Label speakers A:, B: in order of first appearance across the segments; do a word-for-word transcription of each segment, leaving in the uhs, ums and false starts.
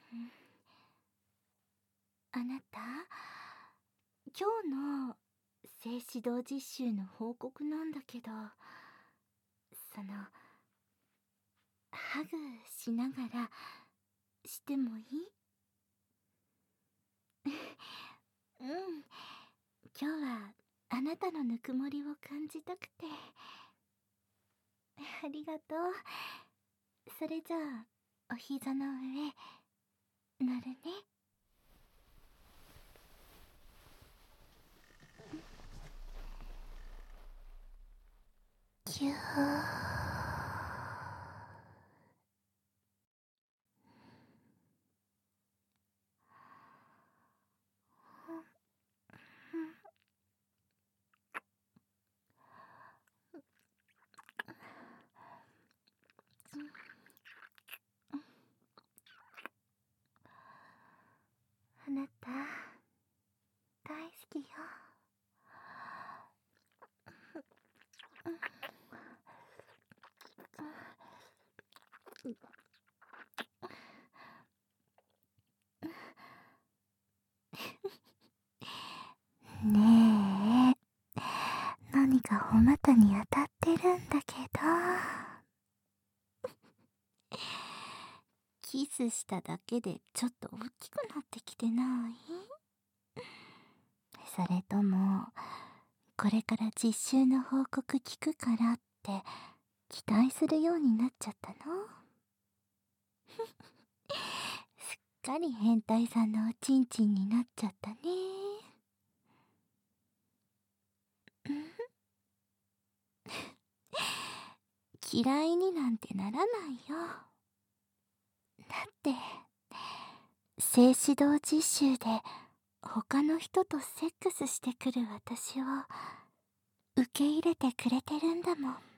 A: あなた、今日の性指導実習の報告なんだけど、その、ハグしながらしてもいい？うん、今日はあなたのぬくもりを感じたくて。ありがとう。それじゃあ、お膝の上、乗るね。ぎゅー。あなた、大好きよ。ねえ、何かお股に当たってるんだけど。キスしただけでちょっと大きくなってきてない？それとも、これから実習の報告聞くからって期待するようになっちゃったの？すっかり変態さんのおちんちんになっちゃったね。嫌いになんてならないよ。だって、性指導実習で他の人とセックスしてくる私を受け入れてくれてるんだもん。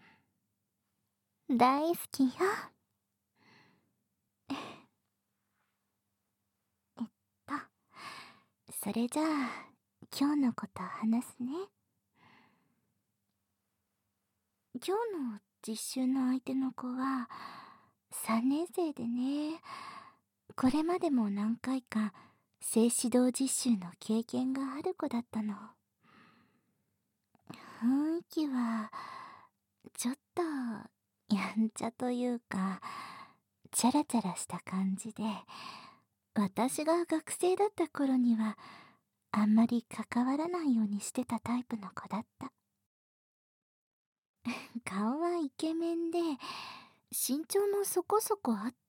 A: 大好きよ。えっと、それじゃあ、今日のこと話すね。今日の実習の相手の子は、さんねん生でね、これまでも何回か性指導実習の経験がある子だったの。雰囲気は、ちょっと、やんちゃというか、チャラチャラした感じで、私が学生だった頃には、あんまり関わらないようにしてたタイプの子だった。顔はイケメンで、身長もそこそこあって、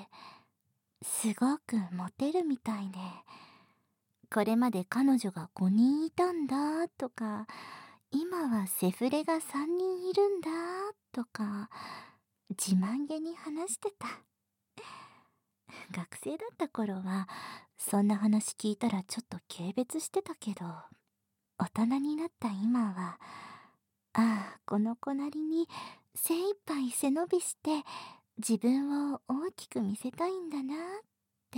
A: すごくモテるみたいで、これまで彼女がごにんいたんだとか、今はセフレがさんにんいるんだとか、自慢げに話してた。学生だった頃は、そんな話聞いたらちょっと軽蔑してたけど、大人になった今は、ああ、この子なりに精一杯背伸びして自分を大きく見せたいんだなって、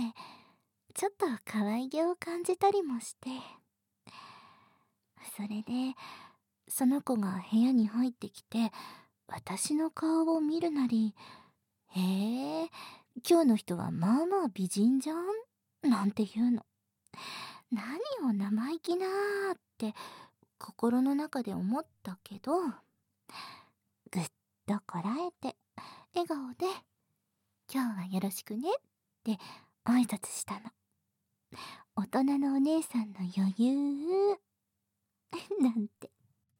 A: ちょっと可愛げを感じたりもして。それで、その子が部屋に入ってきて、私の顔を見るなり、へえ、今日の人はまあまあ美人じゃんなんて言うの。何を生意気なーって心の中で思ったけど、ぐっとこらえて、笑顔で、今日はよろしくねって挨拶したの。大人のお姉さんの余裕なんて。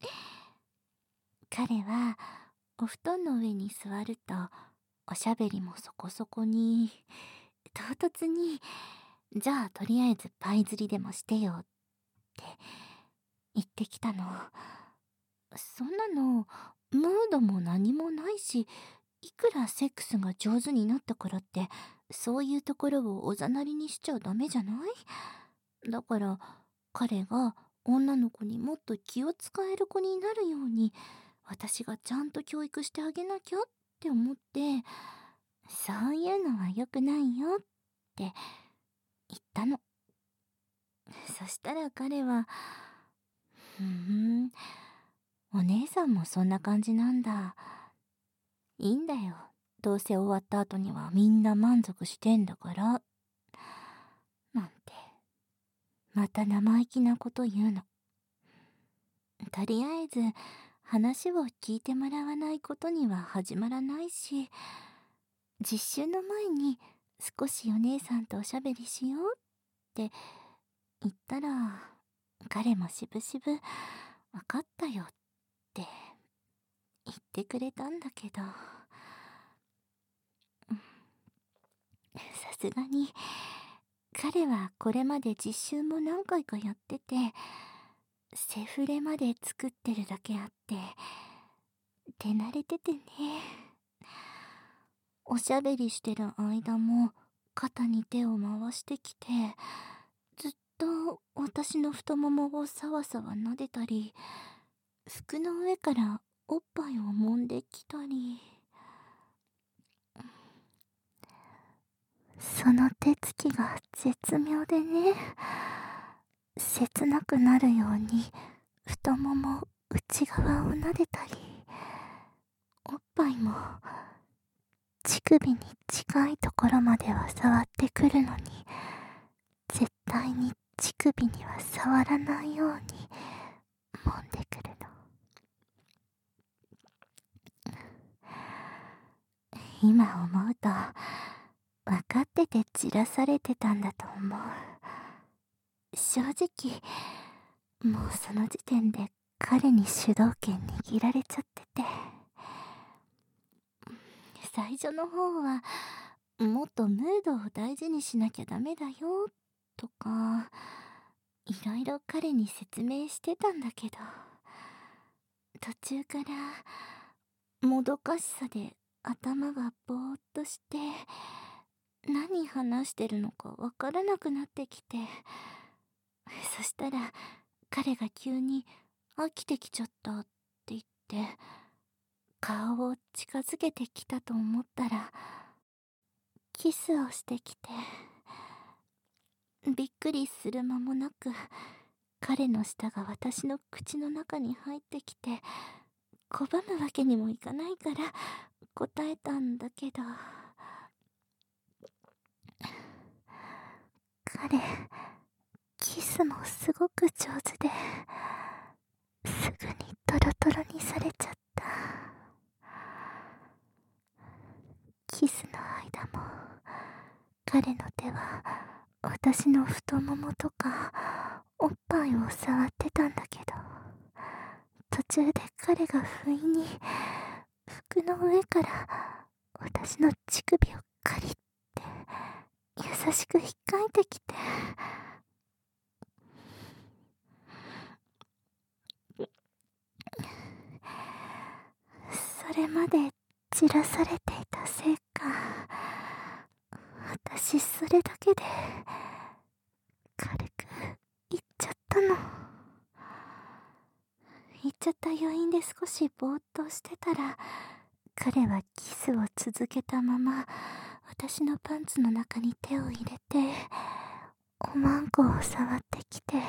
A: 彼はお布団の上に座ると、おしゃべりもそこそこに、唐突に、じゃあとりあえずパイ釣りでもしてよって言ってきたの。そんなの、ムードも何もないし、いくらセックスが上手になったからって、そういうところをおざなりにしちゃダメじゃない？だから、彼が女の子にもっと気を使える子になるように、私がちゃんと教育してあげなきゃって思って、そういうのは良くないよって言ったの。そしたら彼は、ふーん、お姉さんもそんな感じなんだ。いいんだよ。どうせ終わった後にはみんな満足してんだからっまた生意気なこと言うの。とりあえず話を聞いてもらわないことには始まらないし、実習の前に少しお姉さんとおしゃべりしようって言ったら、彼もしぶしぶ分かったよって言ってくれたんだけど、さすがに彼はこれまで実習も何回かやってて、セフレまで作ってるだけあって手慣れててね。おしゃべりしてる間も肩に手を回してきて、ずっと私の太ももをさわさわ撫でたり、服の上からおっぱいを揉んできたり。その手つきが絶妙でね、切なくなるように太もも内側を撫でたり、おっぱいも乳首に近いところまでは触ってくるのに、絶対に乳首には触らないように揉んでくるの。今思うと分かっててじらされてたんだと思う。正直もうその時点で彼に主導権握られちゃってて、最初の方はもっとムードを大事にしなきゃダメだよとかいろいろ彼に説明してたんだけど、途中からもどかしさで頭がぼーっとして何話してるのかわからなくなってきて、そしたら彼が急に飽きてきちゃったって言って顔を近づけてきたと思ったらキスをしてきて、びっくりする間もなく彼の舌が私の口の中に入ってきて、拒むわけにもいかないから答えたんだけど、彼キスもすごく上手で、すぐにトロトロにされちゃった。キスの間も彼の手は私の太ももとかおっぱいを触ってたんだけど、途中で彼が不意に服の上から私の乳首をカリッて優しく引っかいてきて、それまでじらされていたせいか、私それだけで軽く言っちゃったの。言っちゃった余韻で少しぼーっとしてたら、彼はキスを続けたまま私のパンツの中に手を入れておまんこを触ってきて、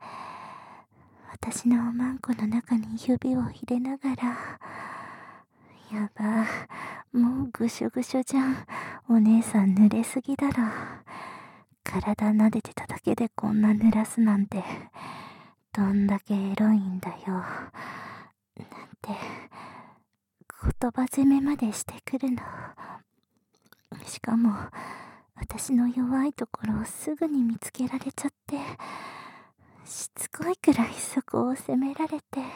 A: 私のおまんこの中に指を入れながら、やば、もうぐしょぐしょじゃん、お姉さん濡れすぎだろ、体撫でてただけでこんな濡らすなんてどんだけエロいんだよなんて言葉攻めまでしてくるの。しかも私の弱いところをすぐに見つけられちゃって、しつこいくらいそこを責められて、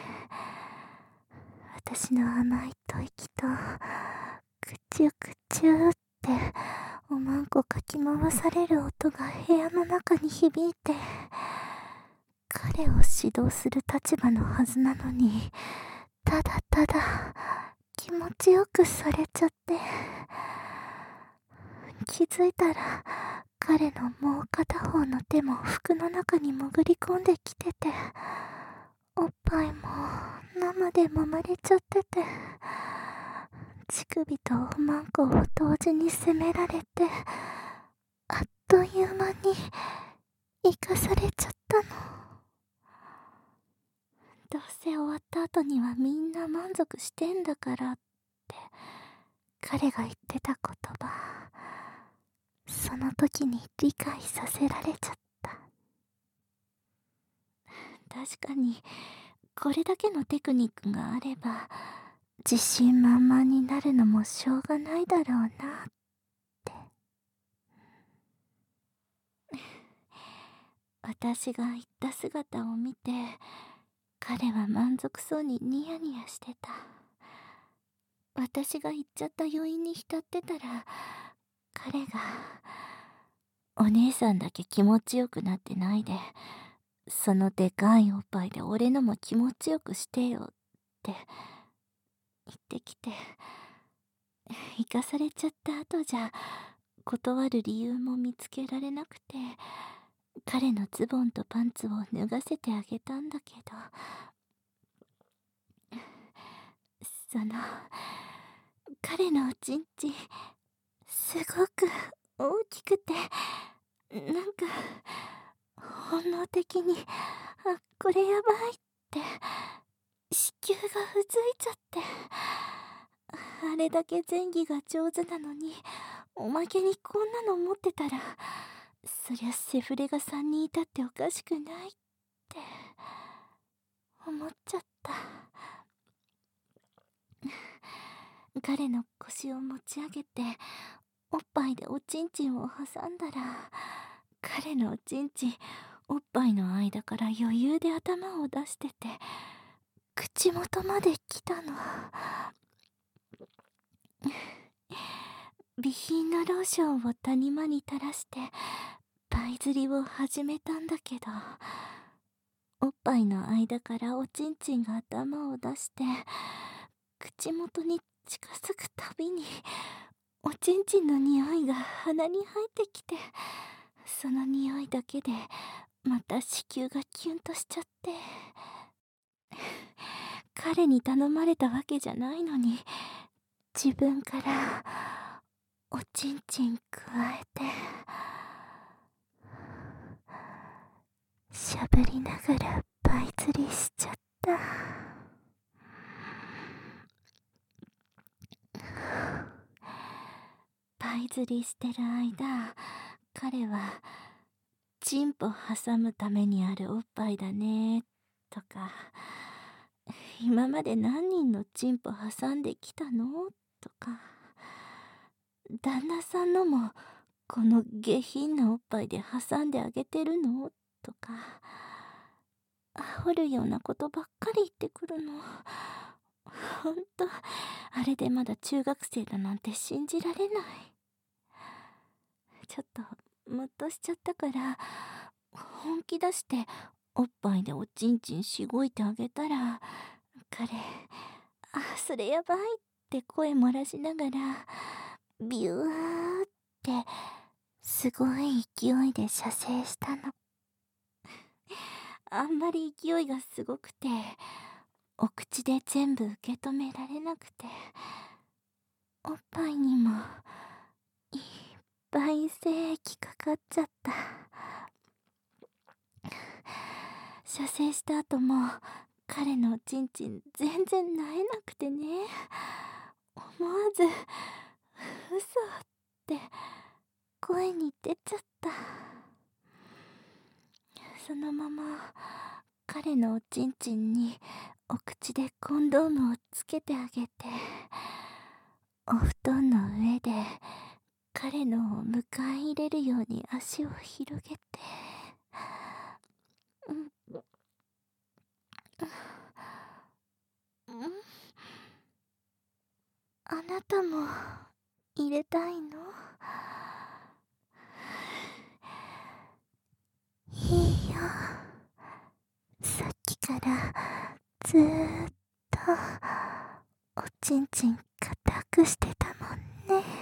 A: 私の甘い吐息とくちゅくちゅっておまんこかき回される音が部屋の中に響いて、彼を指導する立場のはずなのに、ただただ気持ちよくされちゃって、気づいたら彼のもう片方の手も服の中に潜り込んできてて、おっぱいも生で揉まれちゃってて、乳首とおまんこを同時に責められて、あっという間に生かされちゃったの。どうせ終わった後にはみんな満足してんだからって彼が言ってた言葉、その時に理解させられちゃった。 確かにこれだけのテクニックがあれば自信満々になるのもしょうがないだろうなって。私が言った姿を見て彼は満足そうにニヤニヤしてた。私が言っちゃった余韻に浸ってたら彼が「お姉さんだけ気持ちよくなってないでそのでかいおっぱいで俺のも気持ちよくしてよ」って言ってきて、生かされちゃった後じゃ断る理由も見つけられなくて彼のズボンとパンツを脱がせてあげたんだけど、その彼のおちんちんすごく大きくてなんか本能的にあこれやばいって子宮がうずいちゃって、あれだけ前戯が上手なのにおまけにこんなの持ってたらそりゃセフレがさんにんいたっておかしくないって思っちゃった。彼の腰を持ち上げておっぱいでおちんちんを挟んだら彼のおちんちんおっぱいの間から余裕で頭を出してて口元まで来たの。備品のローションを谷間に垂らしてパイ釣りを始めたんだけど、おっぱいの間からおちんちんが頭を出して口元に近づくたびにおちんちんの匂いが鼻に入ってきて、その匂いだけでまた子宮がキュンとしちゃって、彼に頼まれたわけじゃないのに自分からおちんちんくわえてしゃぶりながらパイ釣りしちゃった。パイ釣りしてる間彼はチンポ挟むためにあるおっぱいだねとか今まで何人のチンポ挟んできたのとか、旦那さんのもこの下品なおっぱいで挟んであげてるのとか掘るようなことばっかり言ってくるの。ほんとあれでまだ中学生だなんて信じられない。ちょっとムッとしちゃったから本気出しておっぱいでおちんちんしごいてあげたら彼「あそれやばい」って声漏らしながらビューってすごい勢いで射精したの。あんまり勢いがすごくてお口で全部受け止められなくておっぱいにもいっぱい精液かかっちゃった。射精した後も彼のおちんちん全然萎えなくてね、思わず「嘘」って声に出ちゃった。そのまま彼のおちんちんにお口でコンドームをつけてあげてお布団の上で彼のを迎え入れるように足を広げて、うん、うん、あなたも入れたいの？いいよ。さっきからずーっとおちんちん固くしてたもんね。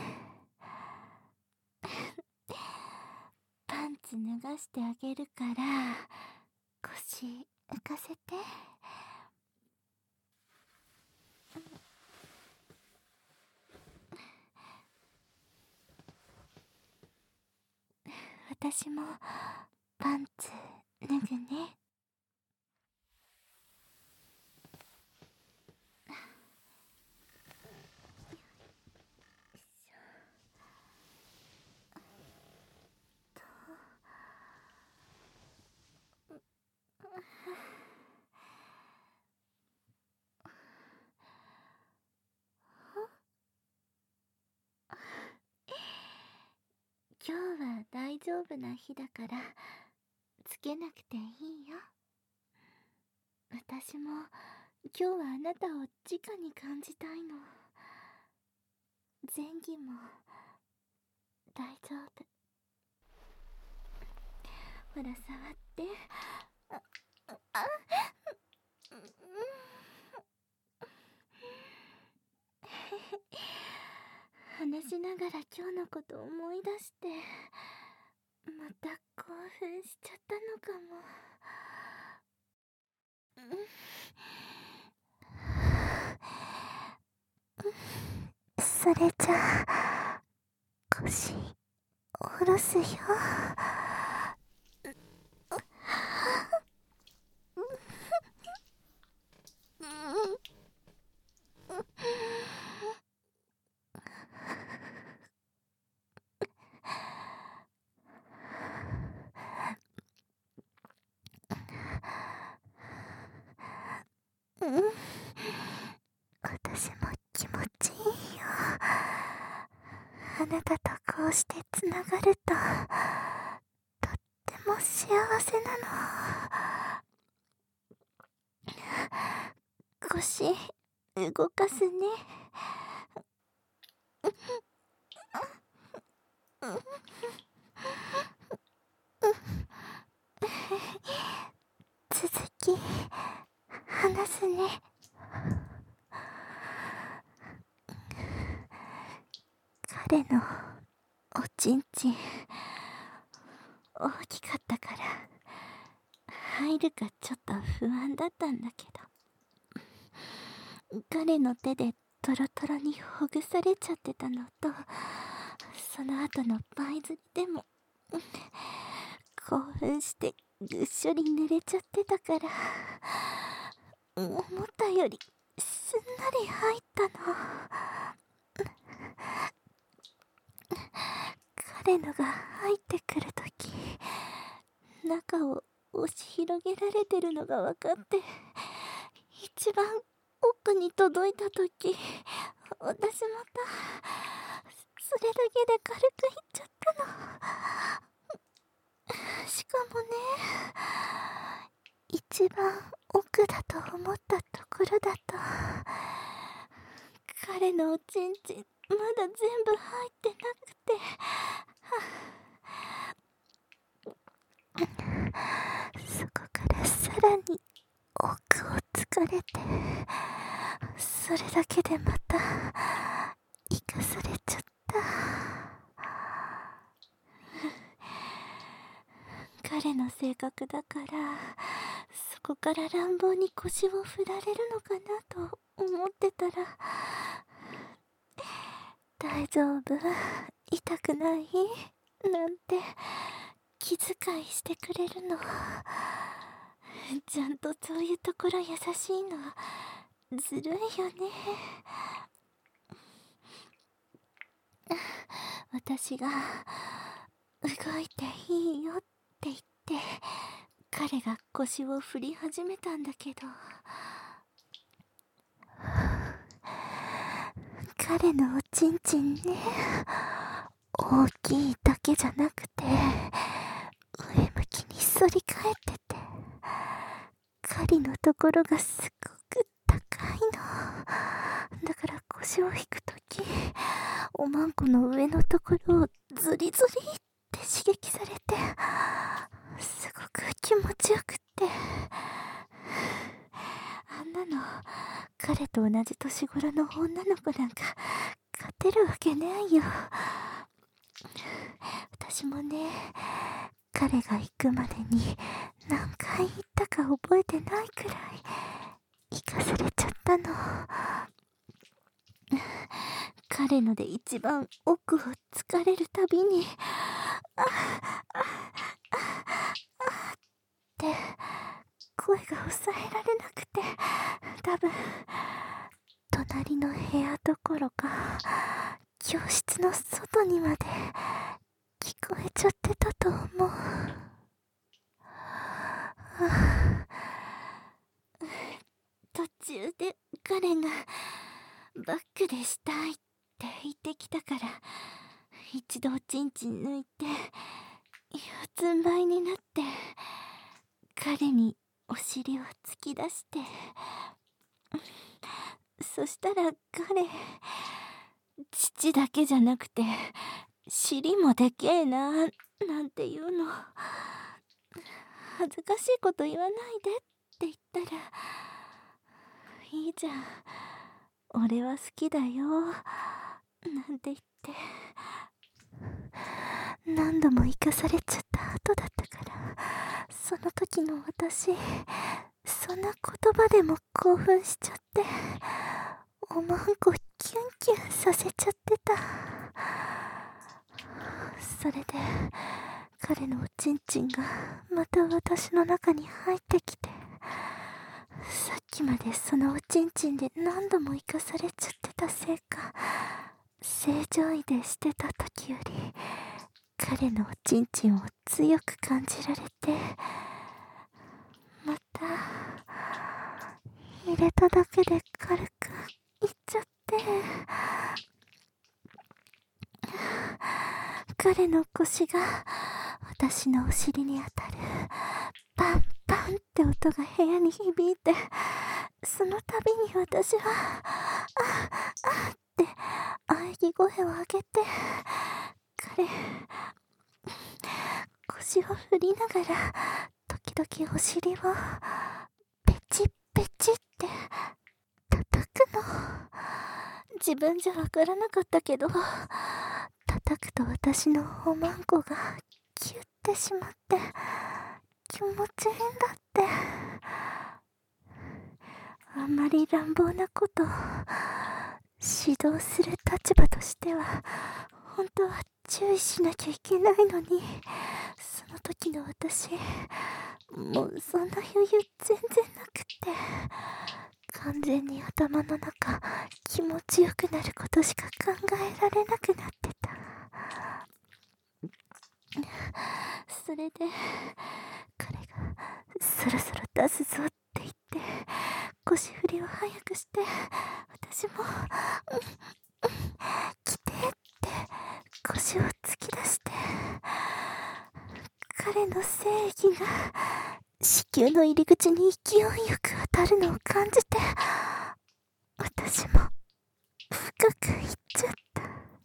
A: パンツ脱がしてあげるから腰浮かせて。私もパンツ脱ぐね。 今日は大丈夫な日だからつけなくていいよ。私も今日はあなたを直に感じたいの。前儀も大丈夫。ほら触って。ああ話しながら今日のこと思い出してまた興奮しちゃったのかも。それじゃあ腰下ろすよ。うん、私も気持ちいいよ。あなたとこうしてつながるととっても幸せなの。腰動かすね。続き話すね。彼のおちんちん大きかったから入るかちょっと不安だったんだけど、彼の手でトロトロにほぐされちゃってたのと、その後のパイ釣りでも興奮してぐっしょり濡れちゃってたから思ったよりすんなり入ったの。彼のが入ってくるとき中を押し広げられてるのが分かって、一番奥に届いたとき私またそれだけで軽くいっちゃったの。しかもね、一番奥だと思ったところだと彼のおちんちんまだ全部入ってなくて、そこからさらに奥をつかれて、それだけでまた生かされちゃった。彼の性格だからそこから乱暴に腰を振られるのかなと思ってたら、大丈夫、痛くないなんて気遣いしてくれるの。ちゃんとそういうところ優しいのずるいよね。私が動いていいよって言って彼が腰を振り始めたんだけど、彼のおちんちんね、大きいだけじゃなくて上向きに反り返ってて、狩りのところがすごく高いの。だから腰を引くときおまんこの上のところをズリズリって刺激されてすごく気持ちよくって、あんなの彼と同じ年頃の女の子なんか勝てるわけないよ。私もね、彼が行くまでに何回行ったか覚えてないくらい生かされちゃったの。彼ので一番奥を疲れるたびにああああって声が抑えられなくて、多分隣の部屋どころか教室の外にまで聞こえちゃってたと思う。途中で彼がバックでしたいって言ってきたから一度おちんちん抜いて四つん這いになって彼にお尻を突き出して、そしたら彼、乳だけじゃなくて尻もでけえななんて言うの。恥ずかしいこと言わないでって言ったら、いいじゃん、俺は好きだよなんて言って、何度も生かされちゃった後だったから、その時の私、そんな言葉でも興奮しちゃって、おまんこキュンキュンさせちゃってた。それで彼のおちんちんがまた私の中に入ってきて、さっきまでそのおちんちんで何度も生かされちゃってたせいか、正常位でしてた時より彼のおちんちんを強く感じられて、また入れただけで軽くいっちゃって、彼の腰が私のお尻に当たるパンパンって音が部屋に響いて、その度に私はああって喘ぎ声を上げて、彼腰を振りながら時々お尻をペチッペチって叩くの。自分じゃわからなかったけど、叩くと私のおまんこがキュッてしまって気持ちいいんだって。あんまり乱暴なことを指導する立場としては本当は注意しなきゃいけないのに、その時の私、もうそんな余裕全然なくって、完全に頭の中気持ちよくなることしか考えられなくなってた。それで彼がそろそろ出すぞって言って腰振りを早くして、私も、うんうん、来てって腰を突き出して、彼の精液が子宮の入り口に勢いよく当たるのを感じて、私も深くいっちゃった。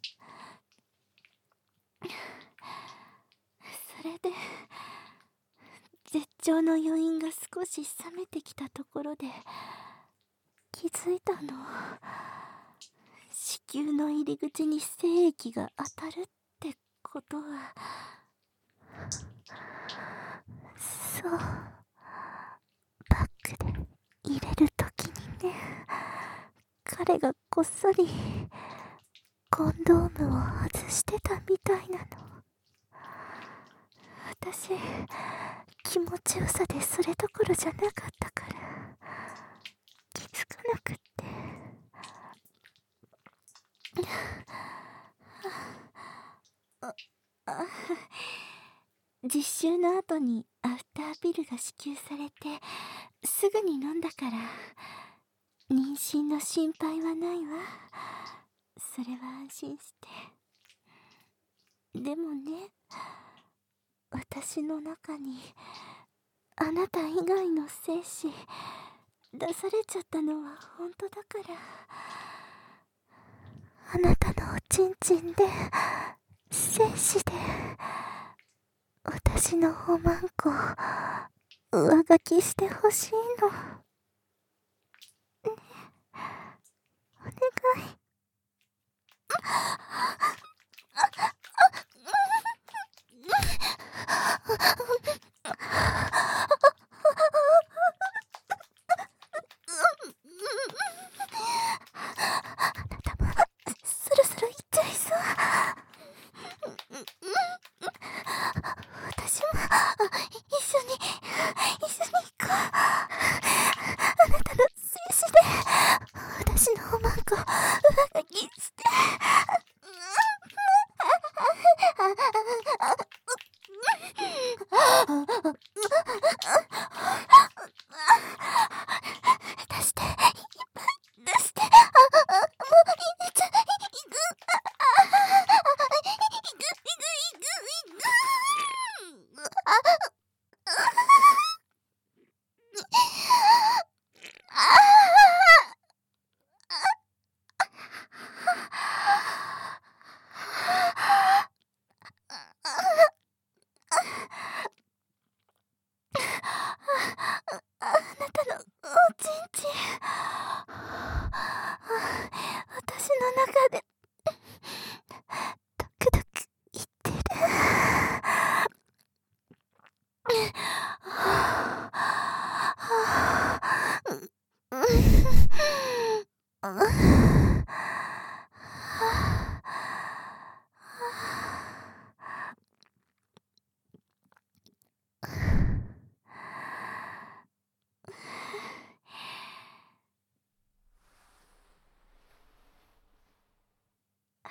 A: それで絶頂の余韻が少し冷めてきたところで気づいたの。子宮の入り口に精液が当たるってことは、そう、バッグで入れるときにね、彼がこっそりコンドームを外してたみたいなの。私、気持ちよさでそれどころじゃなかったから気づかなくって、ああ実習の後にアフターピルが支給されてすぐに飲んだから妊娠の心配はないわ。それは安心して。でもね、私の中にあなた以外の精子出されちゃったのは本当だから、あなたのおちんちんで精子で私のおまんこ上書きしてほしいのね。お願い。そろそろ行っちゃいそう。私も一緒に一緒に行こう。あなたの精子で私のおまんこ上書きして。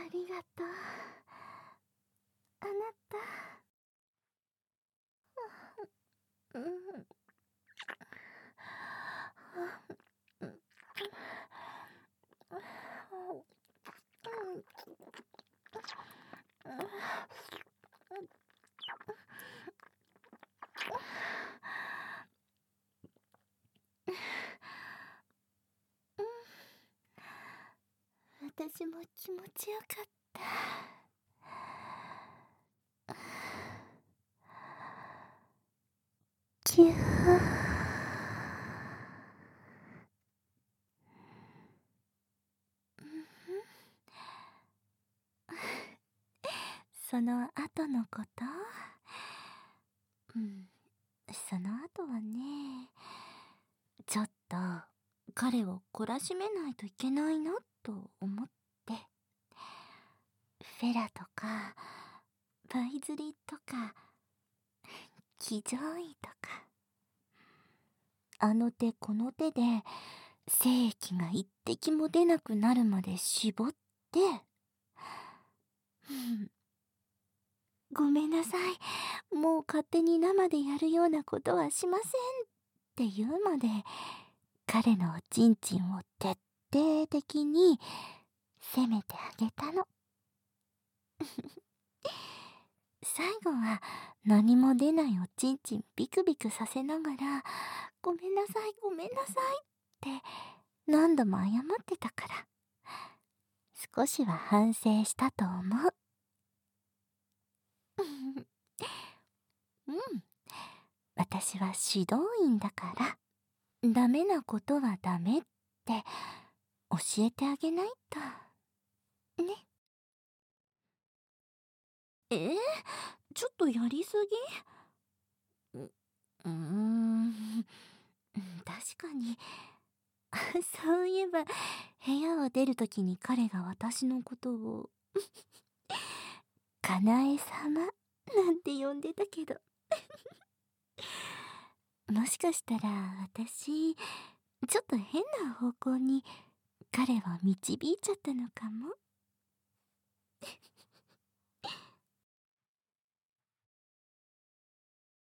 A: りがとう、あなた。うん。私も気持ちよかった。キュー。その後のこと、うん、その後はね、ちょっと彼を懲らしめないといけないなと思って、フェラとかパイズリとか騎乗位とか、あの手この手で精液が一滴も出なくなるまで絞って、うん、ごめんなさい、もう勝手に生でやるようなことはしませんって言うまで、彼のおちんちんを徹底的に責めてあげたの。最後は何も出ないおちんちんビクビクさせながら、ごめんなさいごめんなさいって何度も謝ってたから、少しは反省したと思う。うん、私は指導員だから、ダメなことはダメって教えてあげないとね。えー、ちょっとやりすぎ？ううーん、確かに。そういえば部屋を出るときに彼が私のことをかなえ様なんて呼んでたけど、もしかしたら私ちょっと変な方向に彼を導いちゃったのかも。